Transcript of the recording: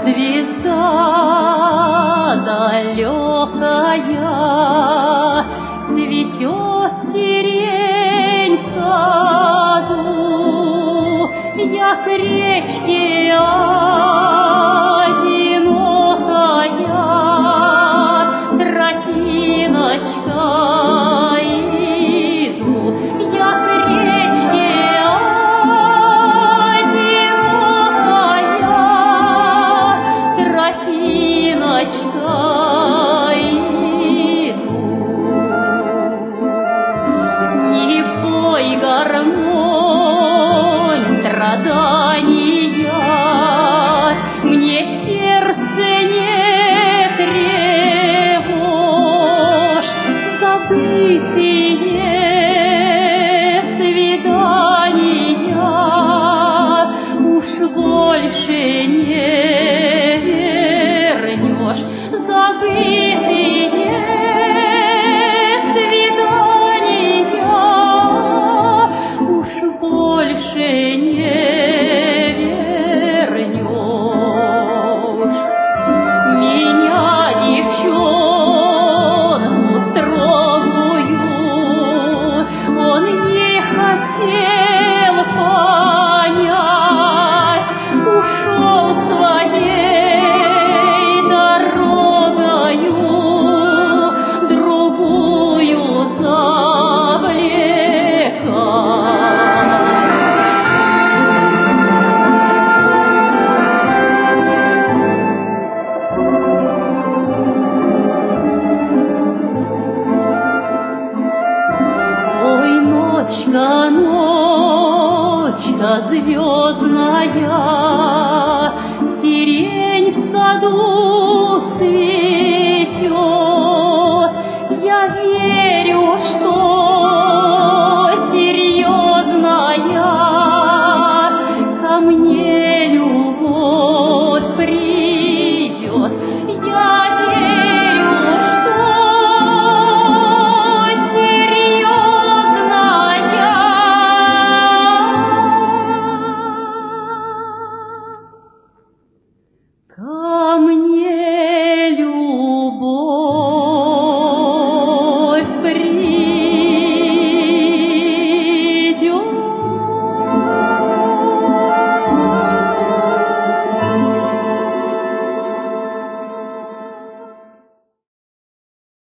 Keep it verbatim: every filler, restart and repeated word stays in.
звезда далекая, цветет сирень в саду, я к речке одинокая, тропиночкой иду, я к речке одинокая, тропиночкой иду. Не пой, гармонь, страдания, мне сердце не тревожь, забытые свидания уж больше не вернешь, забытые свидания уж больше не вернешь. Меня, девчонку строгую, он не хотел понять, ушел своей дорогою, другую завлекать. Ой, ночка, ночка звездная, сирень в саду